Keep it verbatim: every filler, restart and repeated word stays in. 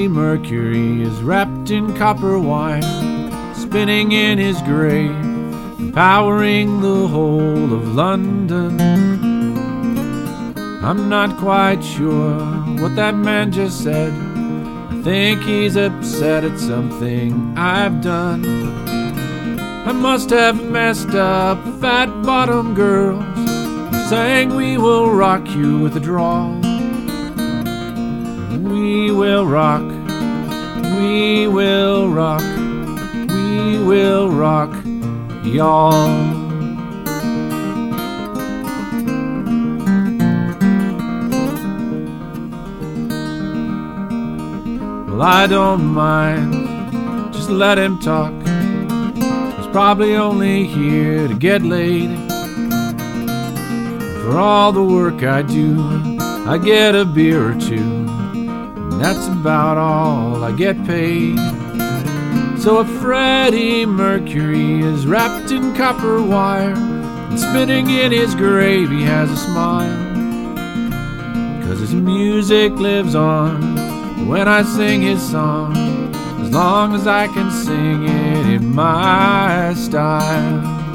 Freddie Mercury is wrapped in copper wire, spinning in his grave, powering the whole of London. I'm not quite sure what that man just said. I think he's upset at something I've done. I must have messed up fat bottom girls who sang "We Will Rock You" with a drawl. We will rock, we will rock, we will rock y'all. Well, I don't mind, just let him talk. He's probably only here to get laid. For all the work I do, I get a beer or two, and that's about all I get paid. So if Freddie Mercury is wrapped in copper wire and spinning in his grave, he has a smile, 'cause his music lives on when I sing his song, as long as I can sing it in my style.